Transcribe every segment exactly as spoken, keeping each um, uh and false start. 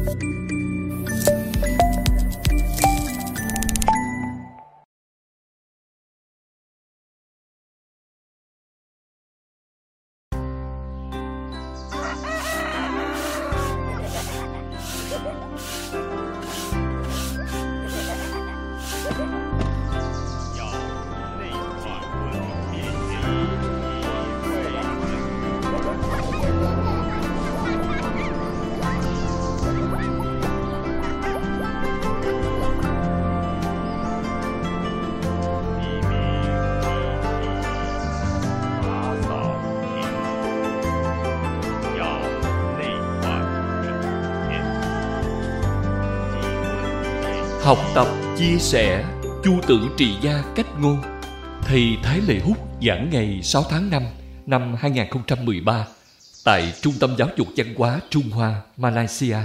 Học tập, chia sẻ, Chu Tử Trị Gia Cách Ngôn. Thầy Thái Lệ Hút giảng ngày sáu tháng năm năm hai nghìn không trăm mười ba tại Trung tâm Giáo dục Văn hóa Trung Hoa, Malaysia.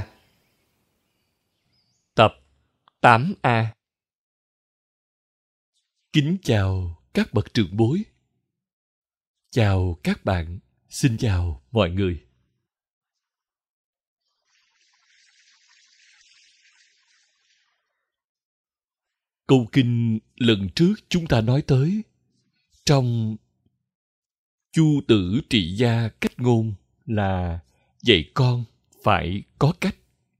Tập tám A. Kính chào các bậc trưởng bối. Chào các bạn. Xin chào mọi người. Câu kinh lần trước chúng ta nói tới trong Chu Tử Trị Gia Cách Ngôn là dạy con phải có cách.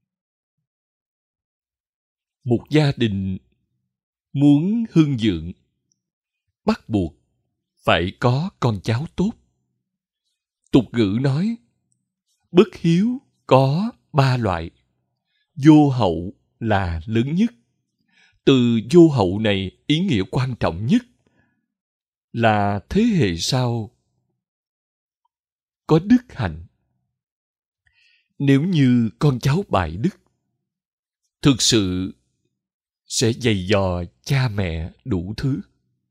Một gia đình muốn hưng vượng bắt buộc phải có con cháu tốt. Tục ngữ nói bất hiếu có ba loại, vô hậu là lớn nhất. Từ vô hậu này ý nghĩa quan trọng nhất là thế hệ sau có đức hạnh. Nếu như con cháu bại đức, thực sự sẽ dày dò cha mẹ đủ thứ.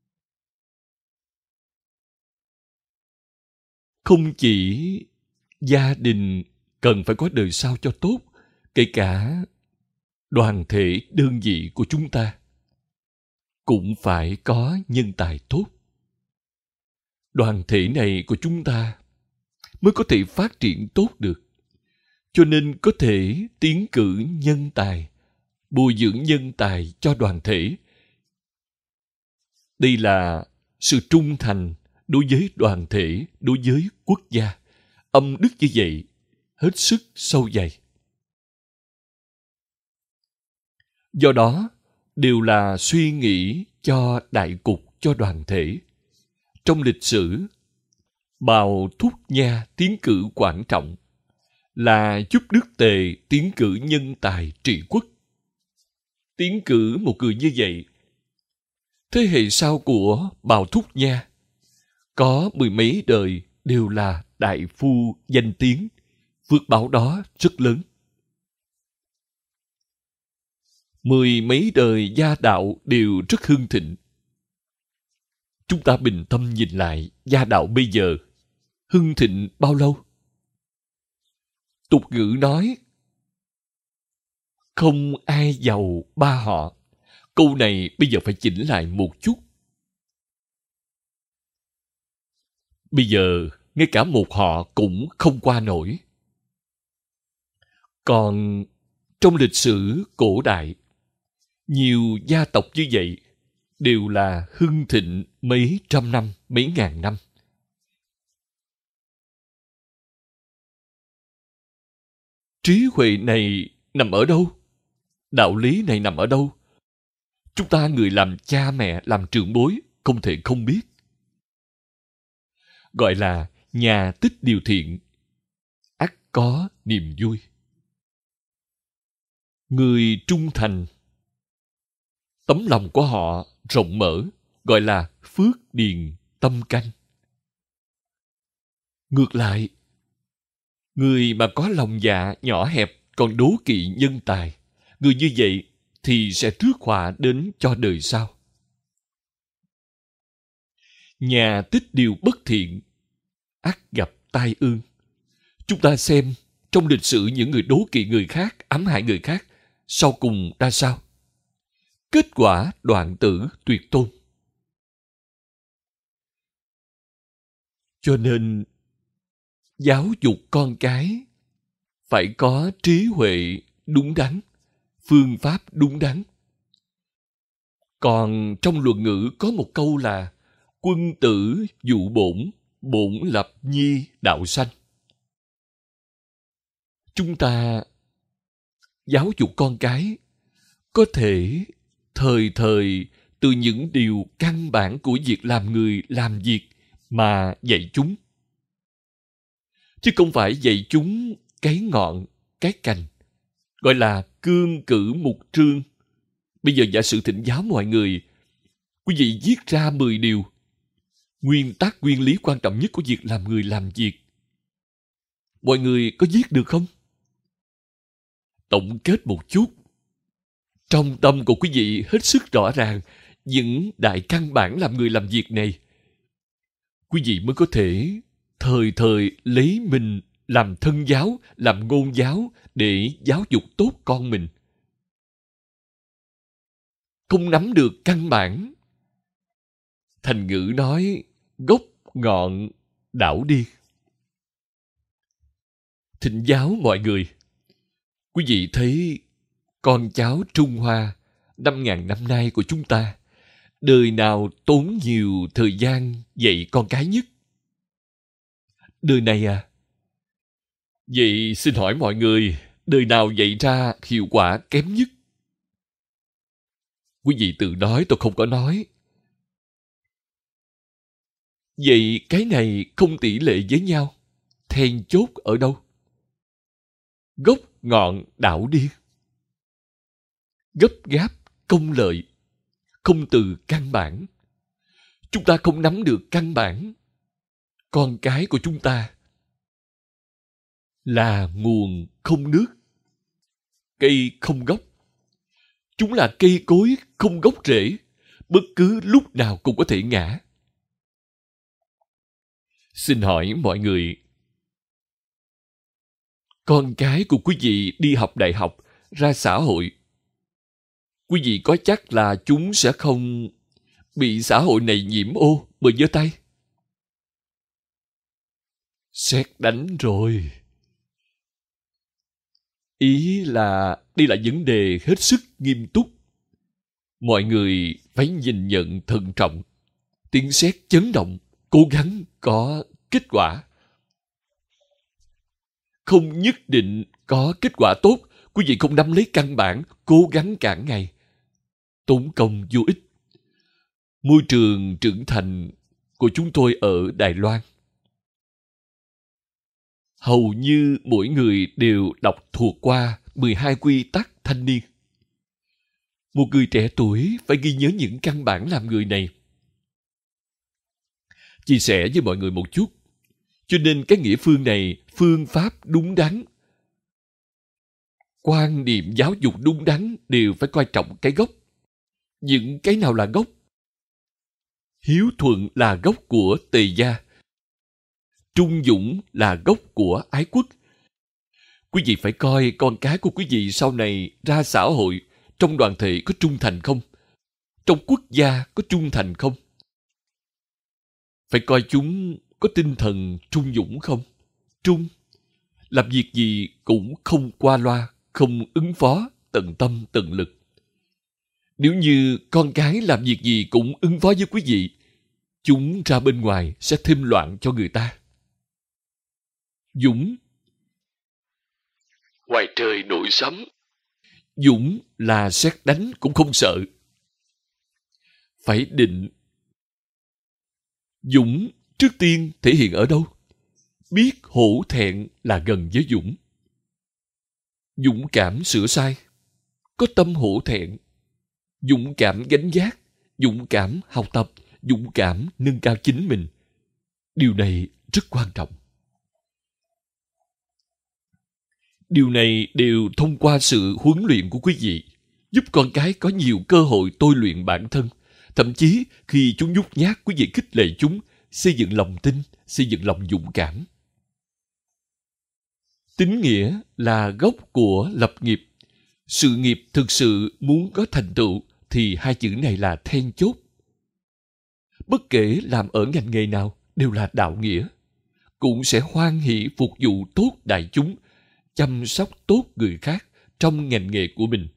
Không chỉ gia đình cần phải có đời sau cho tốt, kể cả đoàn thể đơn vị của chúng ta cũng phải có nhân tài tốt. Đoàn thể này của chúng ta mới có thể phát triển tốt được. Cho nên có thể tiến cử nhân tài, bồi dưỡng nhân tài cho đoàn thể. Đây là sự trung thành đối với đoàn thể, đối với quốc gia. Âm đức như vậy, hết sức sâu dày. Do đó, đều là suy nghĩ cho đại cục, cho đoàn thể. Trong lịch sử, Bào Thúc Nha tiến cử Quảng Trọng là giúp Đức Tề tiến cử nhân tài trị quốc. Tiến cử một người như vậy, thế hệ sau của Bào Thúc Nha có mười mấy đời đều là đại phu danh tiếng, phước báo đó rất lớn. Mười mấy đời gia đạo đều rất hưng thịnh. Chúng ta bình tâm nhìn lại gia đạo bây giờ hưng thịnh bao lâu? Tục ngữ nói không ai giàu ba họ. Câu này bây giờ phải chỉnh lại một chút. Bây giờ ngay cả một họ cũng không qua nổi. Còn trong lịch sử cổ đại, nhiều gia tộc như vậy đều là hưng thịnh mấy trăm năm, mấy ngàn năm. Trí huệ này nằm ở đâu? Đạo lý này nằm ở đâu? Chúng ta người làm cha mẹ, làm trưởng bối không thể không biết. Gọi là nhà tích điều thiện, ắt có niềm vui. Người trung thành, tấm lòng của họ rộng mở, gọi là phước điền tâm canh. Ngược lại, người mà có lòng dạ nhỏ hẹp còn đố kỵ nhân tài, người như vậy thì sẽ rước họa đến cho đời sau. Nhà tích điều bất thiện, ắt gặp tai ương. Chúng ta xem trong lịch sử những người đố kỵ người khác, ám hại người khác, sau cùng ra sao? Kết quả đoạn tử tuyệt tôn. Cho nên giáo dục con cái phải có trí huệ đúng đắn, phương pháp đúng đắn. Còn trong luận ngữ có một câu là quân tử dụ bổn, bổn lập nhi đạo sanh. Chúng ta giáo dục con cái có thể thời thời từ những điều căn bản của việc làm người làm việc mà dạy chúng. Chứ không phải dạy chúng cái ngọn, cái cành, gọi là cương cử mục trương. Bây giờ giả sử thỉnh giáo mọi người, quý vị viết ra mười điều, nguyên tắc, nguyên lý quan trọng nhất của việc làm người làm việc. Mọi người có viết được không? Tổng kết một chút. Trong tâm của quý vị hết sức rõ ràng những đại căn bản làm người làm việc này. Quý vị mới có thể thời thời lấy mình làm thân giáo, làm ngôn giáo để giáo dục tốt con mình. Không nắm được căn bản, thành ngữ nói gốc ngọn đảo đi. Thỉnh giáo mọi người, quý vị thấy con cháu Trung Hoa năm ngàn năm nay của chúng ta, đời nào tốn nhiều thời gian dạy con cái nhất? Đời này à? Vậy xin hỏi mọi người, đời nào dạy ra hiệu quả kém nhất? Quý vị tự nói, tôi không có nói. Vậy cái này không tỷ lệ với nhau. Then chốt ở đâu? Gốc ngọn đảo điên. Gấp gáp, công lợi, không từ căn bản. Chúng ta không nắm được căn bản. Con cái của chúng ta là nguồn không nước, cây không gốc. Chúng là cây cối không gốc rễ, bất cứ lúc nào cũng có thể ngã. Xin hỏi mọi người, con cái của quý vị đi học đại học, ra xã hội, quý vị có chắc là chúng sẽ không bị xã hội này nhiễm ô bởi giơ tay? Sét đánh rồi. Ý là đây là vấn đề hết sức nghiêm túc. Mọi người phải nhìn nhận thận trọng. Tiếng sét chấn động, cố gắng có kết quả. Không nhất định có kết quả tốt. Quý vị không nắm lấy căn bản, cố gắng cả ngày, tốn công vô ích. Môi trường trưởng thành của chúng tôi ở Đài Loan, hầu như mỗi người đều đọc thuộc qua mười hai quy tắc thanh niên. Một người trẻ tuổi phải ghi nhớ những căn bản làm người này. Chia sẻ với mọi người một chút. Cho nên cái nghĩa phương này, phương pháp đúng đắn, quan niệm giáo dục đúng đắn đều phải coi trọng cái gốc. Những cái nào là gốc? Hiếu thuận là gốc của tề gia. Trung dũng là gốc của ái quốc. Quý vị phải coi con cái của quý vị sau này ra xã hội, trong đoàn thể có trung thành không? Trong quốc gia có trung thành không? Phải coi chúng có tinh thần trung dũng không? Trung. Làm việc gì cũng không qua loa, không ứng phó, tận tâm tận lực. Nếu như con cái làm việc gì cũng ứng phó với quý vị, chúng ra bên ngoài sẽ thêm loạn cho người ta. Dũng. Ngoài trời nổi sấm. Dũng là sét đánh cũng không sợ. Phải định. Dũng trước tiên thể hiện ở đâu? Biết hổ thẹn là gần với dũng. Dũng cảm sửa sai, có tâm hổ thẹn. Dũng cảm gánh vác, dũng cảm học tập, dũng cảm nâng cao chính mình. Điều này rất quan trọng. Điều này đều thông qua sự huấn luyện của quý vị, giúp con cái có nhiều cơ hội tôi luyện bản thân. Thậm chí khi chúng nhút nhát, quý vị khích lệ chúng, xây dựng lòng tin, xây dựng lòng dũng cảm. Tín nghĩa là gốc của lập nghiệp. Sự nghiệp thực sự muốn có thành tựu thì hai chữ này là then chốt. Bất kể làm ở ngành nghề nào đều là đạo nghĩa. Cũng sẽ hoan hỷ phục vụ tốt đại chúng, chăm sóc tốt người khác, trong ngành nghề của mình.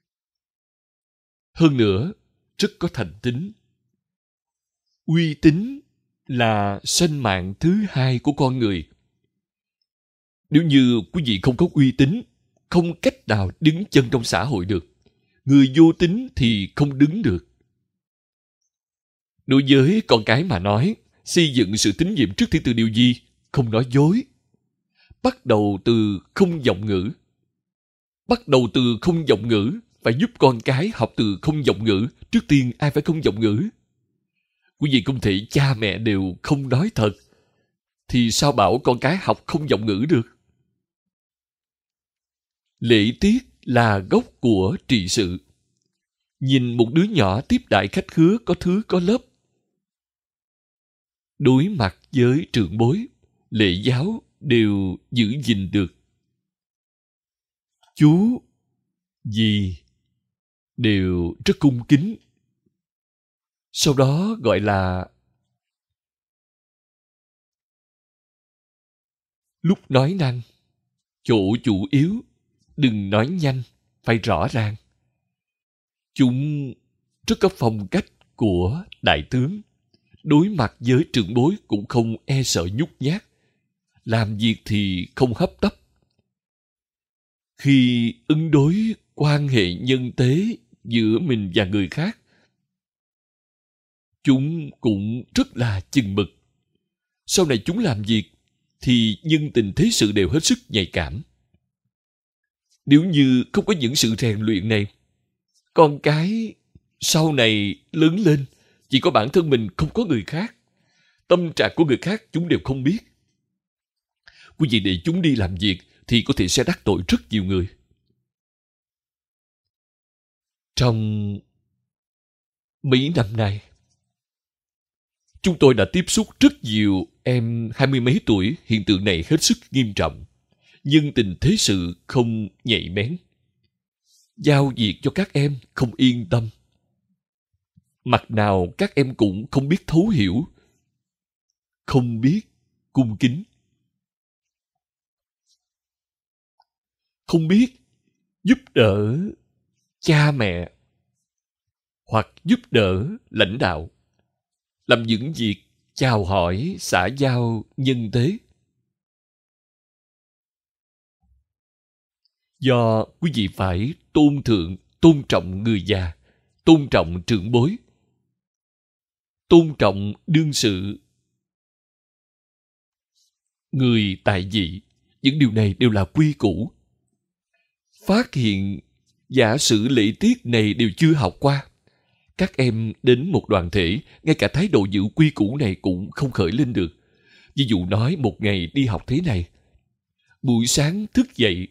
Hơn nữa, rất có thành tín. Uy tín là sinh mạng thứ hai của con người. Nếu như quý vị không có uy tín, không cách nào đứng chân trong xã hội được. Người vô tín thì không đứng được. Đối với con cái mà nói, xây dựng sự tín nhiệm trước tiên từ điều gì? Không nói dối. Bắt đầu từ không giọng ngữ. Bắt đầu từ không giọng ngữ, phải giúp con cái học từ không giọng ngữ. Trước tiên ai phải không giọng ngữ? Quý vị không thể cha mẹ đều không nói thật, thì sao bảo con cái học không giọng ngữ được? Lễ tiết là gốc của trị sự. Nhìn một đứa nhỏ tiếp đãi khách khứa có thứ có lớp. Đối mặt với trưởng bối, lễ giáo đều giữ gìn được. Chú, dì đều rất cung kính. Sau đó gọi là lúc nói năng, chỗ chủ yếu, đừng nói nhanh, phải rõ ràng. Chúng rất có phong cách của đại tướng. Đối mặt với trưởng bối cũng không e sợ nhút nhát. Làm việc thì không hấp tấp. Khi ứng đối quan hệ nhân tế giữa mình và người khác, chúng cũng rất là chừng mực. Sau này chúng làm việc thì nhân tình thế sự đều hết sức nhạy cảm. Nếu như không có những sự rèn luyện này, con cái sau này lớn lên chỉ có bản thân mình, không có người khác. Tâm trạng của người khác chúng đều không biết. Quý vị để chúng đi làm việc thì có thể sẽ đắc tội rất nhiều người. Trong mấy năm nay, chúng tôi đã tiếp xúc rất nhiều em hai mươi mấy tuổi. Hiện tượng này hết sức nghiêm trọng. Nhân tình thế sự không nhạy bén. Giao việc cho các em không yên tâm. Mặt nào các em cũng không biết thấu hiểu, không biết cung kính, không biết giúp đỡ cha mẹ hoặc giúp đỡ lãnh đạo, làm những việc chào hỏi, xã giao, nhân tế. Do quý vị phải tôn thượng, tôn trọng người già, tôn trọng trưởng bối, tôn trọng đương sự, người tại vị. Những điều này đều là quy củ. Phát hiện giả sử lễ tiết này đều chưa học qua, các em đến một đoàn thể, ngay cả thái độ giữ quy củ này cũng không khởi lên được. Ví dụ nói một ngày đi học thế này, buổi sáng thức dậy,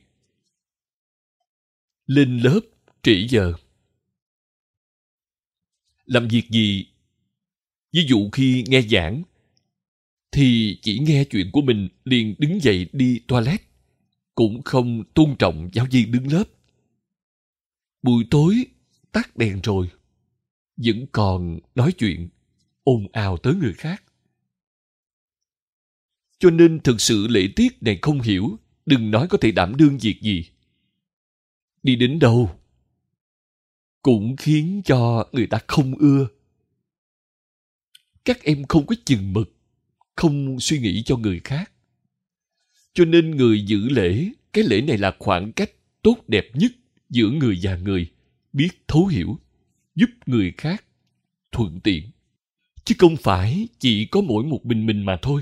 lên lớp trễ giờ. Làm việc gì? Ví dụ khi nghe giảng, thì chỉ nghe chuyện của mình liền đứng dậy đi toilet, cũng không tôn trọng giáo viên đứng lớp. Buổi tối tắt đèn rồi, vẫn còn nói chuyện, ồn ào tới người khác. Cho nên thực sự lễ tiết này không hiểu, đừng nói có thể đảm đương việc gì. Đi đến đâu cũng khiến cho người ta không ưa. Các em không có chừng mực, không suy nghĩ cho người khác. Cho nên người giữ lễ, cái lễ này là khoảng cách tốt đẹp nhất giữa người và người, biết thấu hiểu, giúp người khác thuận tiện, chứ không phải chỉ có mỗi một mình mình mà thôi.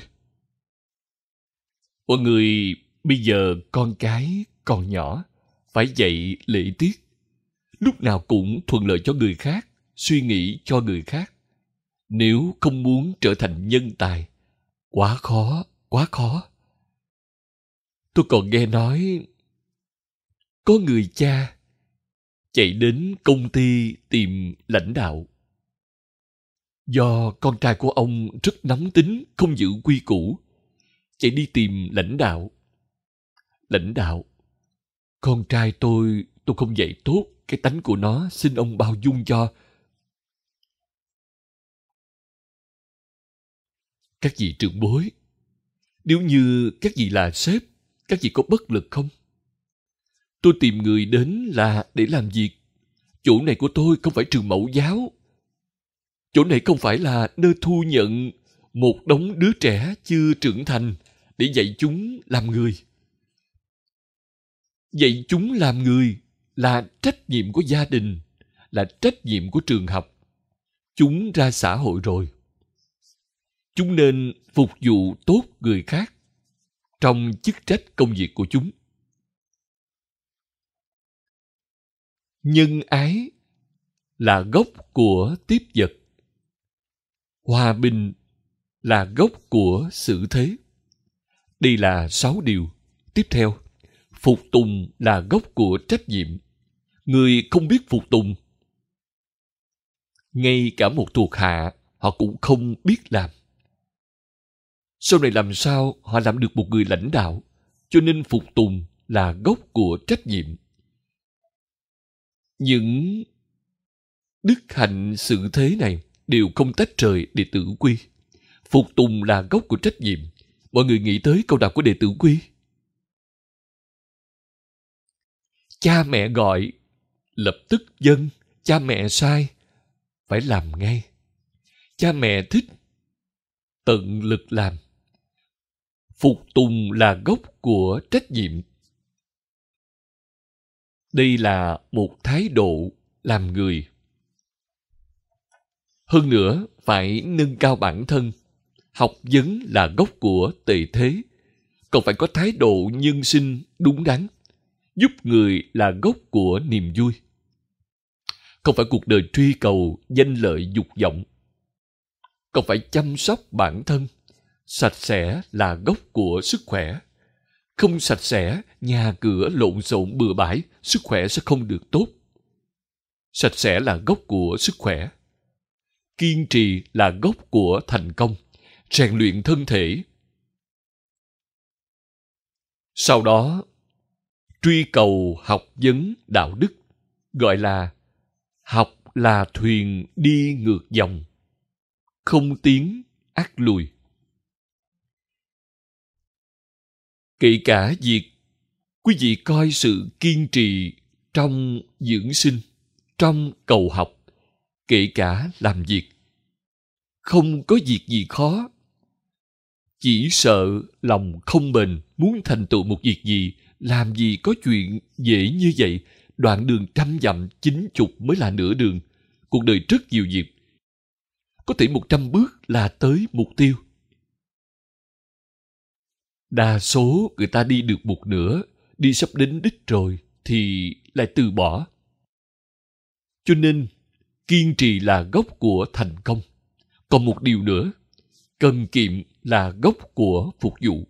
Mọi người bây giờ con cái còn nhỏ, phải dạy lễ tiết, lúc nào cũng thuận lợi cho người khác, suy nghĩ cho người khác. Nếu không muốn trở thành nhân tài, quá khó, quá khó. Tôi còn nghe nói có người cha chạy đến công ty tìm lãnh đạo. Do con trai của ông rất nóng tính, không giữ quy củ, chạy đi tìm lãnh đạo. Lãnh đạo, con trai tôi, tôi không dạy tốt, cái tánh của nó, xin ông bao dung cho. Các vị trưởng bối, nếu như các vị là sếp, các vị có bất lực không? Tôi tìm người đến là để làm việc. Chỗ này của tôi không phải trường mẫu giáo. Chỗ này không phải là nơi thu nhận một đống đứa trẻ chưa trưởng thành để dạy chúng làm người. Dạy chúng làm người là trách nhiệm của gia đình, là trách nhiệm của trường học. Chúng ra xã hội rồi. Chúng nên phục vụ tốt người khác trong chức trách công việc của chúng. Nhân ái là gốc của tiếp vật. Hòa bình là gốc của xử thế. Đây là sáu điều. Tiếp theo, phục tùng là gốc của trách nhiệm. Người không biết phục tùng, ngay cả một thuộc hạ họ cũng không biết làm. Sau này làm sao họ làm được một người lãnh đạo? Cho nên phục tùng là gốc của trách nhiệm. Những đức hạnh sự thế này đều không tách rời đệ tử quy. Phục tùng là gốc của trách nhiệm. Mọi người nghĩ tới câu đọc của đệ tử quy. Cha mẹ gọi, lập tức dâng. Cha mẹ sai, phải làm ngay. Cha mẹ thích, tận lực làm. Phục tùng là gốc của trách nhiệm. Đây là một thái độ làm người. Hơn nữa, phải nâng cao bản thân. Học vấn là gốc của tề thế. Còn phải có thái độ nhân sinh đúng đắn. Giúp người là gốc của niềm vui. Không phải cuộc đời truy cầu danh lợi dục vọng. Còn phải chăm sóc bản thân. Sạch sẽ là gốc của sức khỏe. Không sạch sẽ, nhà cửa lộn xộn bừa bãi, sức khỏe sẽ không được tốt. Sạch sẽ là gốc của sức khỏe. Kiên trì là gốc của thành công. Rèn luyện thân thể. Sau đó, truy cầu học vấn đạo đức, gọi là học là thuyền đi ngược dòng, không tiến ắt lùi. Kể cả việc quý vị coi sự kiên trì trong dưỡng sinh, trong cầu học, kể cả làm việc, không có việc gì khó. Chỉ sợ lòng không bền, muốn thành tựu một việc gì, làm gì có chuyện dễ như vậy. Đoạn đường trăm dặm, chín chục mới là nửa đường. Cuộc đời rất nhiều việc. Có thể một trăm bước là tới mục tiêu. Đa số người ta đi được một nửa, đi sắp đến đích rồi, thì lại từ bỏ. Cho nên, kiên trì là gốc của thành công. Còn một điều nữa, cần kiệm là gốc của phục vụ.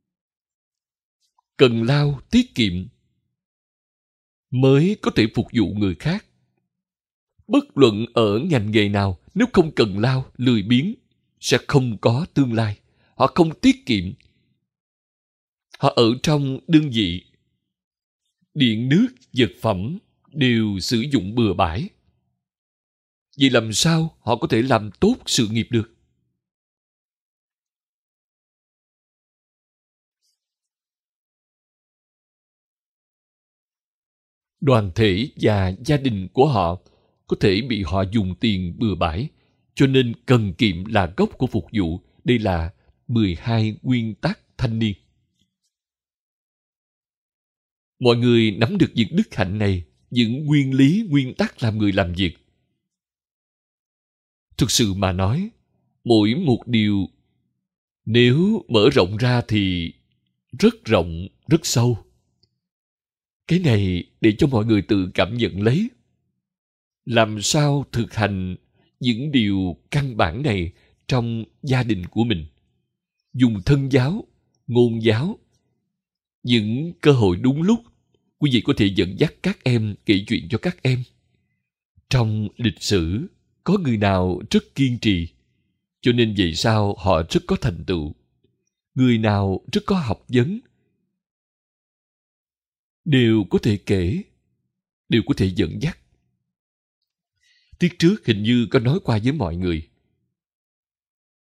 Cần lao tiết kiệm mới có thể phục vụ người khác. Bất luận ở ngành nghề nào, nếu không cần lao, lười biếng, sẽ không có tương lai. Họ không tiết kiệm. Họ ở trong đơn vị, điện nước, vật phẩm đều sử dụng bừa bãi. Vậy làm sao họ có thể làm tốt sự nghiệp được? Đoàn thể và gia đình của họ có thể bị họ dùng tiền bừa bãi, cho nên cần kiệm là gốc của phục vụ. Đây là mười hai nguyên tắc thanh niên. Mọi người nắm được những đức hạnh này, những nguyên lý, nguyên tắc làm người làm việc. Thực sự mà nói, mỗi một điều nếu mở rộng ra thì rất rộng, rất sâu. Cái này để cho mọi người tự cảm nhận lấy. Làm sao thực hành những điều căn bản này trong gia đình của mình. Dùng thân giáo, ngôn giáo. Những cơ hội đúng lúc, quý vị có thể dẫn dắt các em, kể chuyện cho các em. Trong lịch sử, có người nào rất kiên trì, cho nên vậy sao họ rất có thành tựu. Người nào rất có học vấn, đều có thể kể, đều có thể dẫn dắt. Tiết trước hình như có nói qua với mọi người.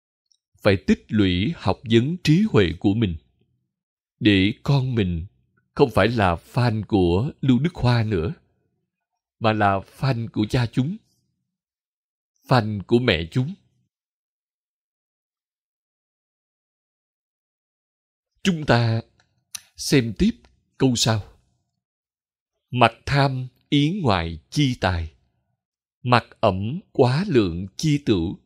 Phải tích lũy học vấn trí huệ của mình, để con mình không phải là fan của Lưu Đức Hoa nữa, mà là fan của cha chúng, fan của mẹ chúng. Chúng ta xem tiếp câu sau. Mặt tham ý ngoại chi tài, mặt ẩm quá lượng chi tửu.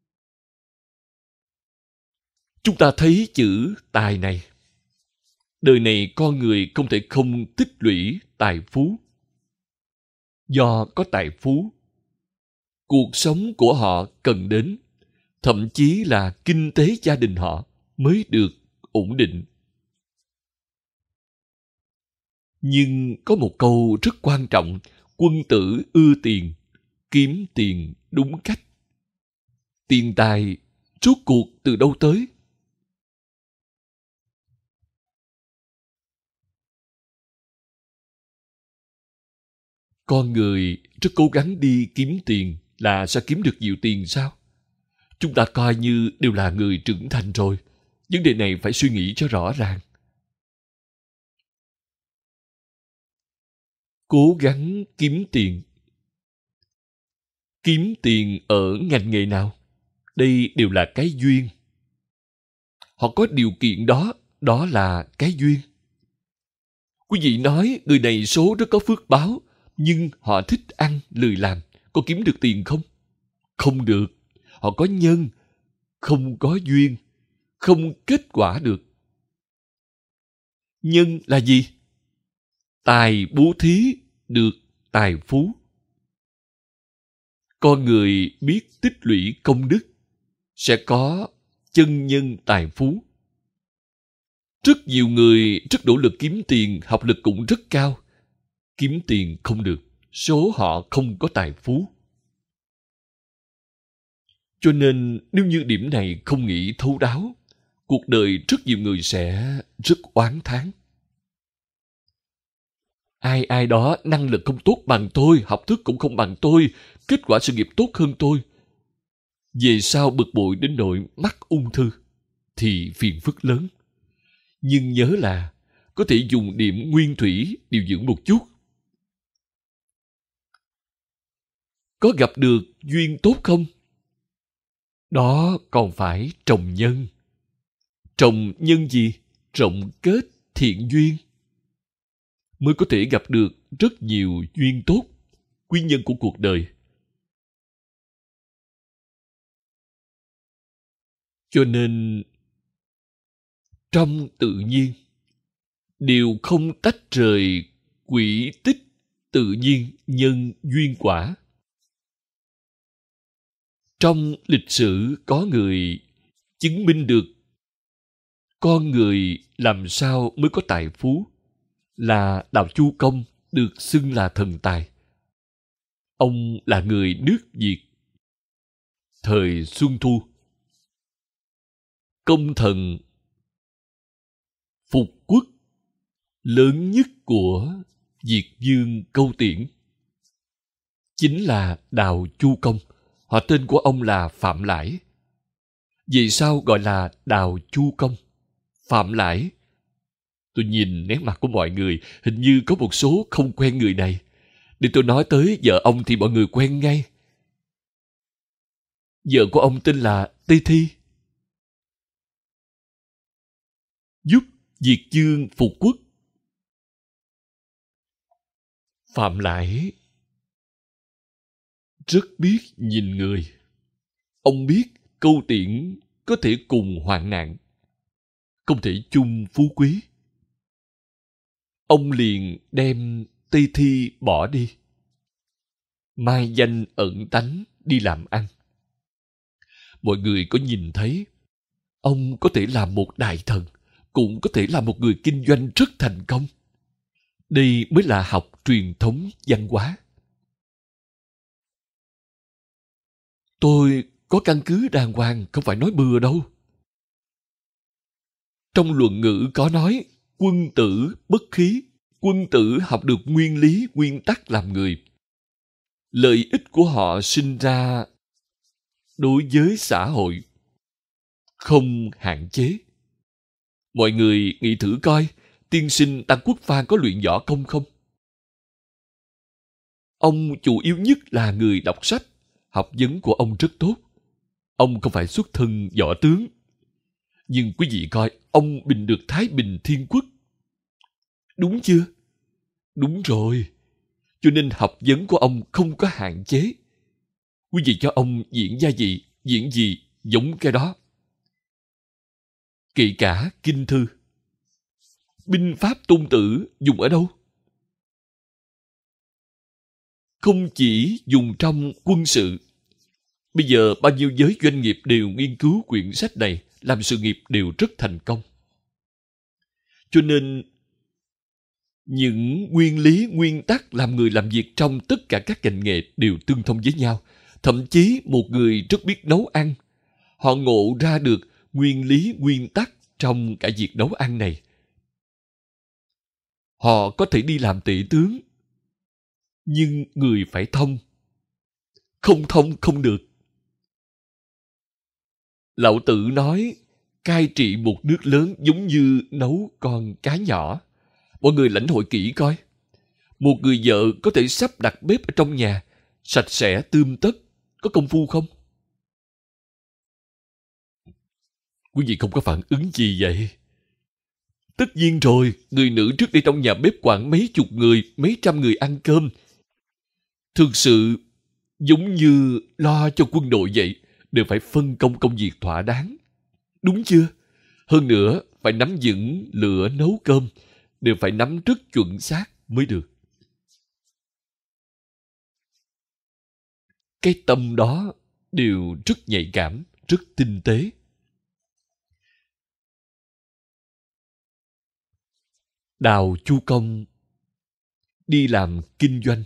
Chúng ta thấy chữ tài này. Đời này con người không thể không tích lũy tài phú. Do có tài phú, cuộc sống của họ cần đến, thậm chí là kinh tế gia đình họ mới được ổn định. Nhưng có một câu rất quan trọng, quân tử ưa tiền, kiếm tiền đúng cách. Tiền tài rốt cuộc từ đâu tới? Con người rất cố gắng đi kiếm tiền là sẽ kiếm được nhiều tiền sao? Chúng ta coi như đều là người trưởng thành rồi. Vấn đề này phải suy nghĩ cho rõ ràng. Cố gắng kiếm tiền. Kiếm tiền ở ngành nghề nào? Đây đều là cái duyên. Họ có điều kiện đó, đó là cái duyên. Quý vị nói người này số rất có phước báo, nhưng họ thích ăn, lười làm. Có kiếm được tiền không? Không được. Họ có nhân, không có duyên, không kết quả được. Nhân là gì? Tài bố thí được tài phú. Con người biết tích lũy công đức, sẽ có chân nhân tài phú. Rất nhiều người rất nỗ lực kiếm tiền, học lực cũng rất cao. Kiếm tiền không được, số họ không có tài phú. Cho nên nếu như điểm này không nghĩ thấu đáo, cuộc đời rất nhiều người sẽ rất oán thán. Ai ai đó năng lực không tốt bằng tôi, học thức cũng không bằng tôi, kết quả sự nghiệp tốt hơn tôi. Về sau bực bội đến nỗi mắc ung thư, thì phiền phức lớn. Nhưng nhớ là có thể dùng điểm nguyên thủy điều dưỡng một chút. Có gặp được duyên tốt không? Đó còn phải trồng nhân. Trồng nhân gì? Rộng kết thiện duyên. Mới có thể gặp được rất nhiều duyên tốt, quý nhân của cuộc đời. Cho nên, trong tự nhiên, đều không tách rời quỹ tích, tự nhiên, nhân, duyên quả. Trong lịch sử có người chứng minh được con người làm sao mới có tài phú, là Đạo Chu Công, được xưng là thần tài. Ông là người nước Việt. Thời Xuân Thu, công thần phục quốc lớn nhất của Việt vương Câu Tiễn chính là Đào Chu Công. Họ tên của ông là Phạm Lãi. Vì sao gọi là Đào Chu Công? Phạm Lãi. Tôi nhìn nét mặt của mọi người, hình như có một số không quen người này. Để tôi nói tới vợ ông thì mọi người quen ngay. Vợ của ông tên là Tây Thi. Giúp Việt vương phục quốc. Phạm Lãi rất biết nhìn người. Ông biết Câu Tiễn có thể cùng hoạn nạn, không thể chung phú quý. Ông liền đem Tây Thi bỏ đi, mai danh ẩn tánh đi làm ăn. Mọi người có nhìn thấy, ông có thể làm một đại thần, cũng có thể là một người kinh doanh rất thành công. Đây mới là học truyền thống văn hóa. Tôi có căn cứ đàng hoàng, không phải nói bừa đâu. Trong luận ngữ có nói, quân tử bất khí. Quân tử học được nguyên lý, nguyên tắc làm người. Lợi ích của họ sinh ra đối với xã hội không hạn chế. Mọi người nghĩ thử coi, tiên sinh Tăng Quốc Phan có luyện võ công không? Ông chủ yếu nhất là người đọc sách. Học vấn của ông rất tốt. Ông không phải xuất thân võ tướng. Nhưng quý vị coi, ông bình được Thái Bình Thiên Quốc. Đúng chưa? Đúng rồi. Cho nên học vấn của ông không có hạn chế. Quý vị cho ông diễn gia vị, diễn gì giống cái đó. Kể cả kinh thư. Binh pháp Tôn Tử dùng ở đâu? Không chỉ dùng trong quân sự. Bây giờ bao nhiêu giới doanh nghiệp đều nghiên cứu quyển sách này, làm sự nghiệp đều rất thành công. Cho nên những nguyên lý, nguyên tắc làm người làm việc trong tất cả các ngành nghề đều tương thông với nhau. Thậm chí một người rất biết nấu ăn, họ ngộ ra được nguyên lý, nguyên tắc trong cả việc nấu ăn này. Họ có thể đi làm tể tướng, nhưng người phải thông. Không thông không được. Lão Tử nói, cai trị một nước lớn giống như nấu con cá nhỏ. Mọi người lãnh hội kỹ coi. Một người vợ có thể sắp đặt bếp ở trong nhà, sạch sẽ tươm tất, có công phu không? Quý vị không có phản ứng gì vậy? Tất nhiên rồi, người nữ trước đây trong nhà bếp quản mấy chục người, mấy trăm người ăn cơm. Thực sự giống như lo cho quân đội vậy, đều phải phân công công việc thỏa đáng. Đúng chưa? Hơn nữa, phải nắm vững lửa nấu cơm, đều phải nắm rất chuẩn xác mới được. Cái tâm đó đều rất nhạy cảm, rất tinh tế. Đào Chu Công đi làm kinh doanh.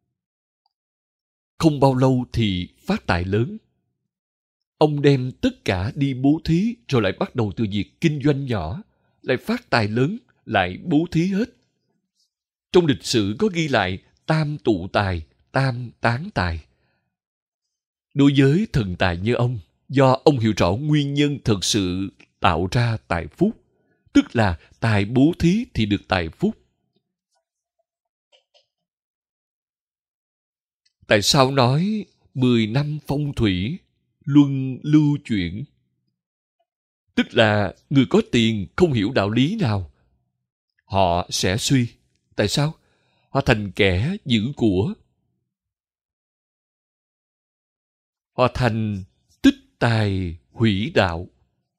Không bao lâu thì phát tài lớn. Ông đem tất cả đi bố thí, rồi lại bắt đầu từ việc kinh doanh nhỏ, lại phát tài lớn, lại bố thí hết. Trong lịch sử có ghi lại tam tụ tài, tam tán tài. Đối với thần tài như ông, do ông hiểu rõ nguyên nhân thực sự tạo ra tài phúc, tức là tài bố thí thì được tài phúc. Tại sao nói mười năm phong thủy, luân lưu chuyển? Tức là người có tiền không hiểu đạo lý nào, họ sẽ suy. Tại sao? Họ thành kẻ giữ của. Họ thành tích tài hủy đạo.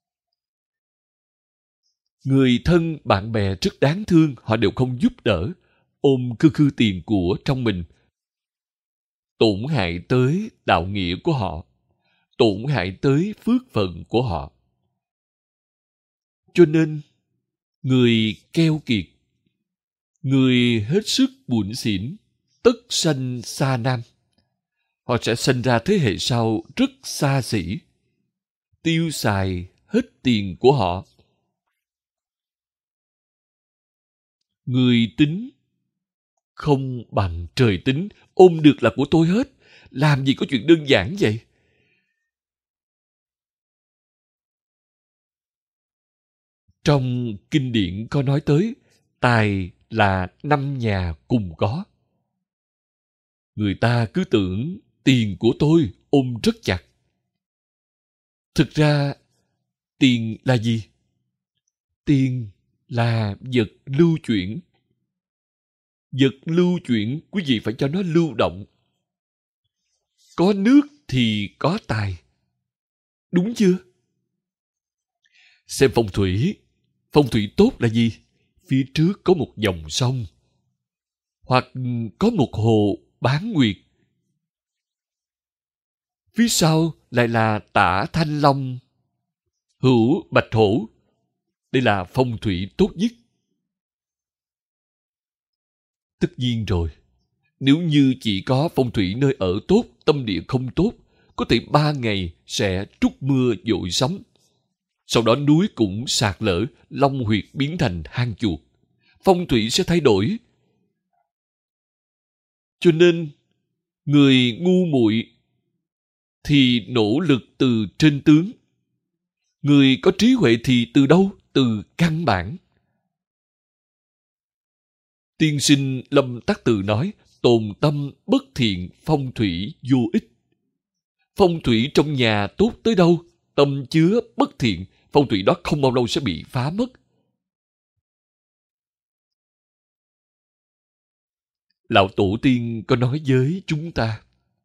Người thân, bạn bè rất đáng thương, họ đều không giúp đỡ, ôm khư khư tiền của trong mình. Tổn hại tới đạo nghĩa của họ, tổn hại tới phước phận của họ. Cho nên, người keo kiệt, người hết sức bủn xỉn, tất sanh xa nam. Họ sẽ sinh ra thế hệ sau rất xa xỉ, tiêu xài hết tiền của họ. Người tính không bằng trời tính, ôm được là của tôi hết. Làm gì có chuyện đơn giản vậy? Trong kinh điển có nói tới, tài là năm nhà cùng có. Người ta cứ tưởng tiền của tôi ôm rất chặt. Thực ra, tiền là gì? Tiền là vật lưu chuyển. Vật lưu chuyển, quý vị phải cho nó lưu động. Có nước thì có tài. Đúng chưa? Xem phong thủy. Phong thủy tốt là gì? Phía trước có một dòng sông, hoặc có một hồ bán nguyệt. Phía sau lại là tả thanh long, hữu bạch hổ. Đây là phong thủy tốt nhất. Tất nhiên rồi, nếu như chỉ có phong thủy nơi ở tốt, tâm địa không tốt, có thể ba ngày sẽ trút mưa dội sóng. Sau đó núi cũng sạt lở, long huyệt biến thành hang chuột. Phong thủy sẽ thay đổi. Cho nên, người ngu muội thì nỗ lực từ trên tướng. Người có trí huệ thì từ đâu? Từ căn bản. Tiên sinh Lâm Tắc Từ nói, tồn tâm bất thiện, phong thủy vô ích. Phong thủy trong nhà tốt tới đâu, tâm chứa bất thiện, phong thủy đó không bao lâu sẽ bị phá mất. Lão Tổ tiên có nói với chúng ta,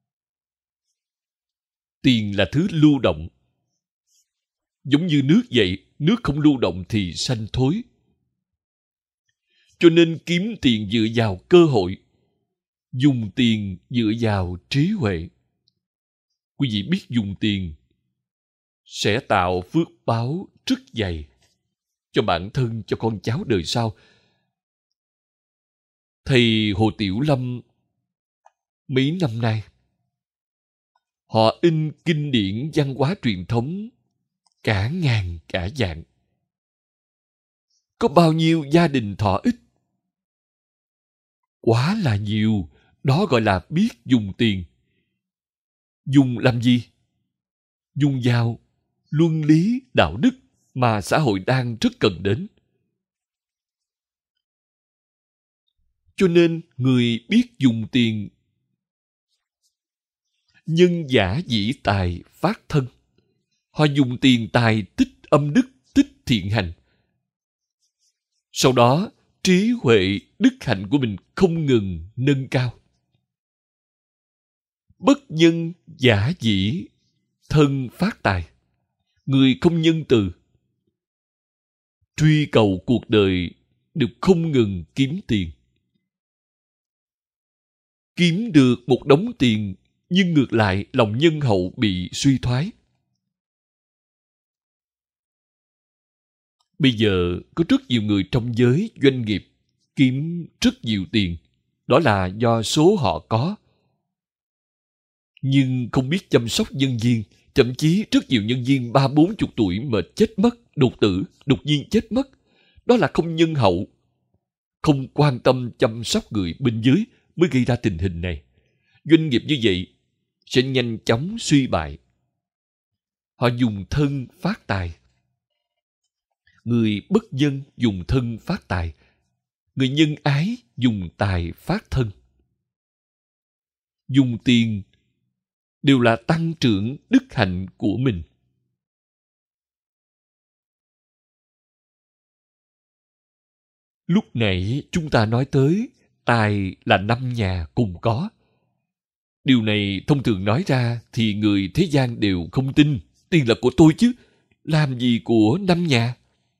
tiền là thứ lưu động. Giống như nước vậy, nước không lưu động thì sanh thối. Cho nên kiếm tiền dựa vào cơ hội, dùng tiền dựa vào trí huệ. Quý vị biết dùng tiền sẽ tạo phước báo rất dày cho bản thân, cho con cháu đời sau. Thầy Hồ Tiểu Lâm mấy năm nay, họ in kinh điển văn hóa truyền thống cả ngàn cả vạn. Có bao nhiêu gia đình thọ ích? Quá là nhiều. Đó gọi là biết dùng tiền. Dùng làm gì? Dùng vào luân lý đạo đức mà xã hội đang rất cần đến. Cho nên người biết dùng tiền, nhân giả dĩ tài phát thân. Họ dùng tiền tài tích âm đức, tích thiện hành. Sau đó, trí huệ, đức hạnh của mình không ngừng nâng cao. Bất nhân giả dĩ thân phát tài. Người không nhân từ, truy cầu cuộc đời đều không ngừng kiếm tiền. Kiếm được một đống tiền, nhưng ngược lại lòng nhân hậu bị suy thoái. Bây giờ có rất nhiều người trong giới doanh nghiệp kiếm rất nhiều tiền. Đó là do số họ có. Nhưng không biết chăm sóc nhân viên. Thậm chí rất nhiều nhân viên ba bốn chục tuổi mà chết mất, đột tử, đột nhiên chết mất. Đó là không nhân hậu. Không quan tâm chăm sóc người bên dưới mới gây ra tình hình này. Doanh nghiệp như vậy sẽ nhanh chóng suy bại. Họ dùng thân phát tài. Người bất nhân dùng thân phát tài. Người nhân ái dùng tài phát thân. Dùng tiền đều là tăng trưởng đức hạnh của mình. Lúc nãy chúng ta nói tới tài là năm nhà cùng có. Điều này thông thường nói ra thì người thế gian đều không tin. Tiền là của tôi chứ, làm gì của năm nhà?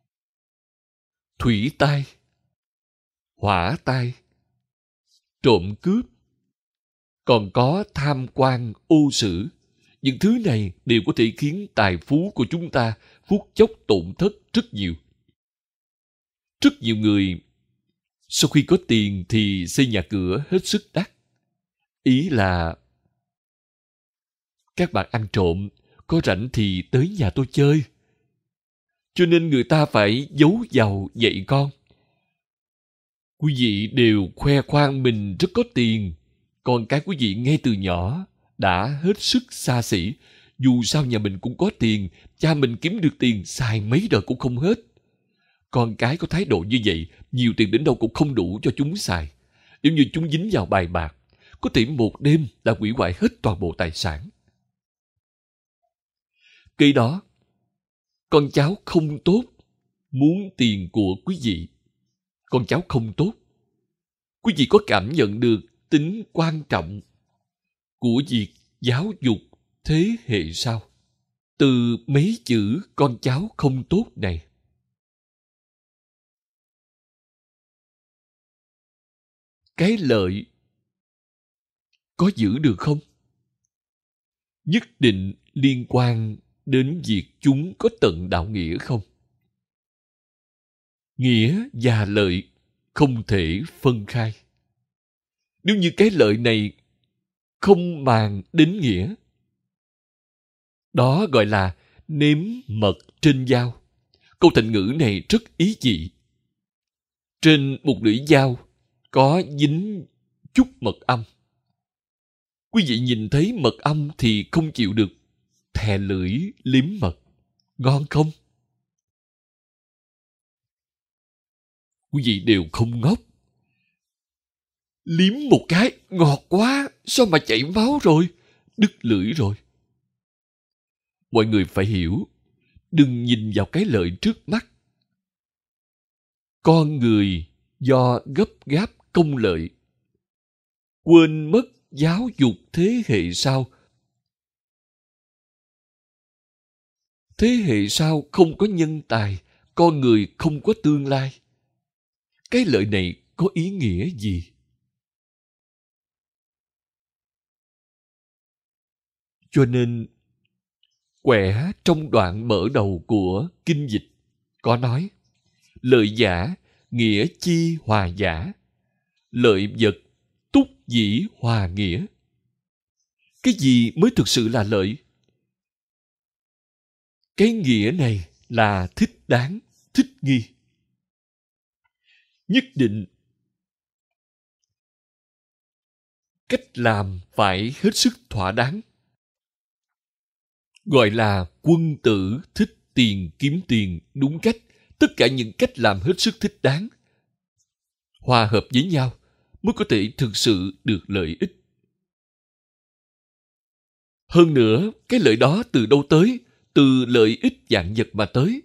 Thủy tai, hỏa tai, trộm cướp, còn có tham quan ô sử. Những thứ này đều có thể khiến tài phú của chúng ta phút chốc tổn thất rất nhiều. Rất nhiều người sau khi có tiền thì xây nhà cửa hết sức đắt. Ý là các bạn ăn trộm, có rảnh thì tới nhà tôi chơi. Cho nên người ta phải giấu giàu dạy con. Quý vị đều khoe khoang mình rất có tiền. Còn cái quý vị ngay từ nhỏ đã hết sức xa xỉ. Dù sao nhà mình cũng có tiền, cha mình kiếm được tiền xài mấy đời cũng không hết. Con cái có thái độ như vậy, nhiều tiền đến đâu cũng không đủ cho chúng xài. Nếu như chúng dính vào bài bạc, có thể một đêm đã hủy hoại hết toàn bộ tài sản. Kế đó, con cháu không tốt, muốn tiền của quý vị. Con cháu không tốt. Quý vị có cảm nhận được tính quan trọng của việc giáo dục thế hệ sau từ mấy chữ con cháu không tốt này? Cái lợi có giữ được không? Nhất định liên quan đến việc chúng có tận đạo nghĩa không? Nghĩa và lợi không thể phân khai. Nếu như cái lợi này không màng đến nghĩa, đó gọi là nếm mật trên dao. Câu thành ngữ này rất ý dị. Trên một lưỡi dao có dính chút mật ong. Quý vị nhìn thấy mật ong thì không chịu được, thè lưỡi liếm mật. Ngon không? Quý vị đều không ngốc. Liếm một cái, ngọt quá, sao mà chảy máu rồi, đứt lưỡi rồi. Mọi người phải hiểu, đừng nhìn vào cái lợi trước mắt. Con người do gấp gáp công lợi, quên mất giáo dục thế hệ sau. Thế hệ sau không có nhân tài, con người không có tương lai. Cái lợi này có ý nghĩa gì? Cho nên, Quẻ trong đoạn mở đầu của kinh dịch có nói: lợi giả, nghĩa chi hòa giả. Lợi vật, túc dĩ hòa nghĩa. Cái gì mới thực sự là lợi? Cái nghĩa này là thích đáng, thích nghi. Nhất định cách làm phải hết sức thỏa đáng. Gọi là quân tử thích tiền kiếm tiền đúng cách. Tất cả những cách làm hết sức thích đáng, hòa hợp với nhau mới có thể thực sự được lợi ích. Hơn nữa, cái lợi đó từ đâu tới? Từ lợi ích vạn vật mà tới.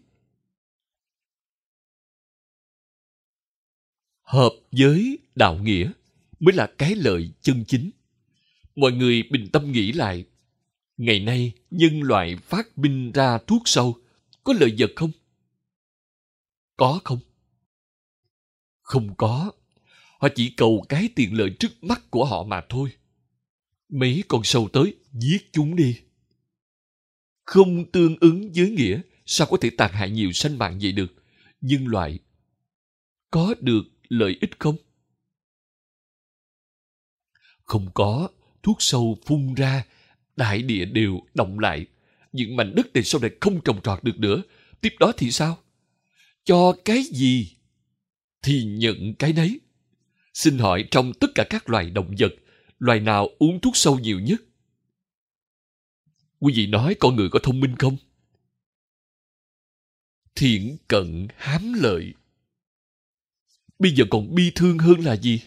Hợp với đạo nghĩa mới là cái lợi chân chính. Mọi người bình tâm nghĩ lại, ngày nay nhân loại phát minh ra thuốc sâu, có lợi vật không? Có không? Không có. Họ chỉ cầu cái tiền lợi trước mắt của họ mà thôi. Mấy con sâu tới, giết chúng đi. Không tương ứng với nghĩa, sao có thể tàn hại nhiều sanh mạng vậy được? Nhân loại có được lợi ích không? Không có. Thuốc sâu phun ra, đại địa đều động lại. Những mảnh đất này sau này không trồng trọt được nữa. Tiếp đó thì sao? Cho cái gì thì nhận cái nấy. Xin hỏi trong tất cả các loài động vật, loài nào uống thuốc sâu nhiều nhất? Quý vị nói con người có thông minh không? Thiển cận hám lợi. Bây giờ còn bi thương hơn là gì?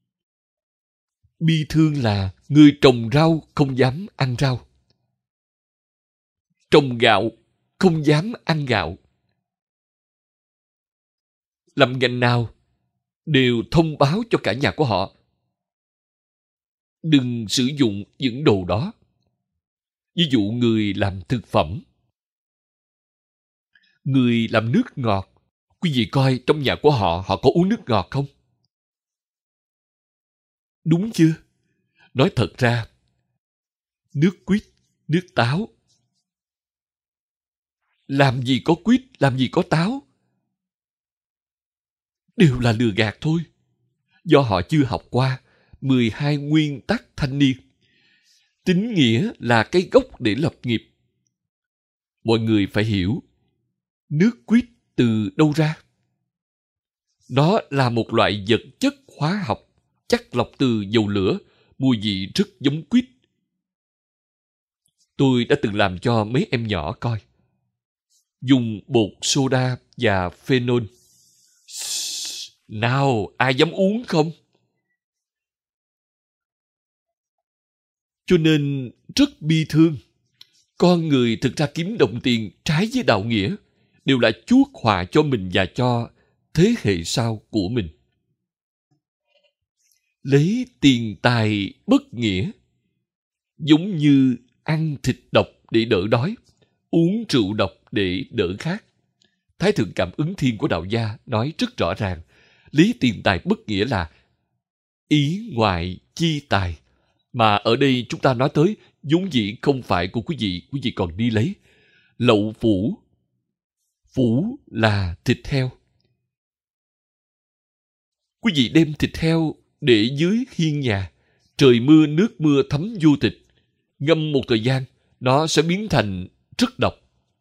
Bi thương là người trồng rau không dám ăn rau. Trồng gạo không dám ăn gạo. Làm ngành nào đều thông báo cho cả nhà của họ: đừng sử dụng những đồ đó. Ví dụ người làm thực phẩm, người làm nước ngọt, quý vị coi trong nhà của họ, họ có uống nước ngọt không? Đúng chưa? Nói thật ra, nước quýt, nước táo, làm gì có quýt, làm gì có táo, đều là lừa gạt thôi. Do họ chưa học qua mười hai nguyên tắc thanh niên. Tín nghĩa là cái gốc để lập nghiệp. Mọi người phải hiểu, nước quýt từ đâu ra? Nó là một loại vật chất hóa học chắc lọc từ dầu lửa, mùi vị rất giống quýt. Tôi đã từng làm cho mấy em nhỏ coi. Dùng bột soda và phenol. Nào, ai dám uống không? Cho nên rất bi thương. Con người thực ra kiếm đồng tiền trái với đạo nghĩa, đều là chuốc họa cho mình và cho thế hệ sau của mình. Lấy tiền tài bất nghĩa, giống như ăn thịt độc để đỡ đói, uống rượu độc để đỡ khát. Thái thượng cảm ứng thiên của đạo gia nói rất rõ ràng, lấy tiền tài bất nghĩa là ý ngoại chi tài. Mà ở đây chúng ta nói tới vốn dĩ không phải của quý vị, quý vị còn đi lấy. Lậu phủ. Phủ là thịt heo. Quý vị đem thịt heo để dưới hiên nhà, trời mưa nước mưa thấm vô thịt, ngâm một thời gian, nó sẽ biến thành rất độc.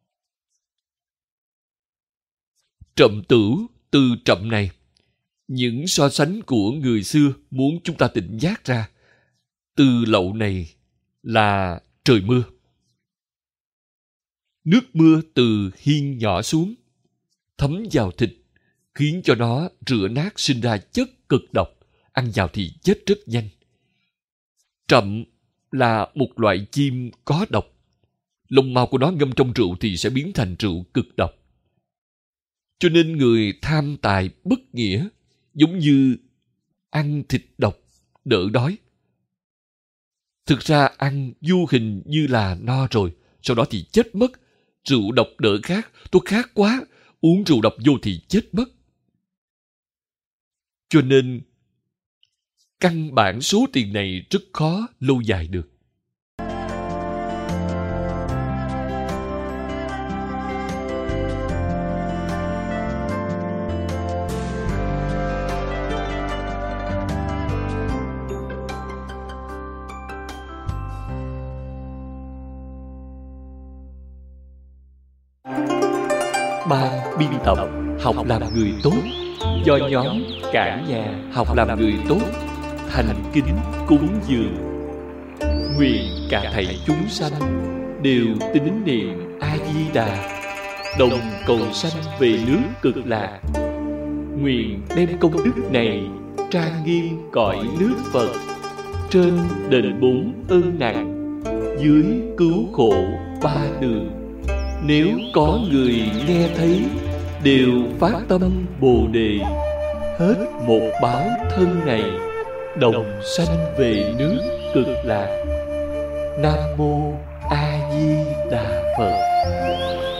Trậm tửu từ trậm này, những so sánh của người xưa muốn chúng ta tỉnh giác ra. Từ lậu này là trời mưa. Nước mưa từ hiên nhỏ xuống, thấm vào thịt, khiến cho nó rửa nát sinh ra chất cực độc, ăn vào thì chết rất nhanh. Trậm là một loại chim có độc. Lông mao của nó ngâm trong rượu thì sẽ biến thành rượu cực độc. Cho nên người tham tài bất nghĩa, giống như ăn thịt độc đỡ đói. Thực ra ăn vô hình như là no rồi, sau đó thì chết mất. Rượu độc đỡ khát, tôi khát quá, uống rượu độc vô thì chết mất. Cho nên căn bản số tiền này rất khó lâu dài được. Ban biên tập Học làm người tốt do nhóm Cả nhà học làm người tốt thành kính cúng dường. Nguyện cả thảy chúng sanh đều tín niệm A Di Đà, đồng cầu sanh về nước Cực Lạc. Nguyện đem công đức này trang nghiêm cõi nước Phật, trên đền bốn ơn nặng, dưới cứu khổ ba đường. Nếu có người nghe thấy đều phát tâm Bồ Đề, hết một báo thân này đồng sanh về nước Cực Lạc. Nam mô A Di Đà Phật.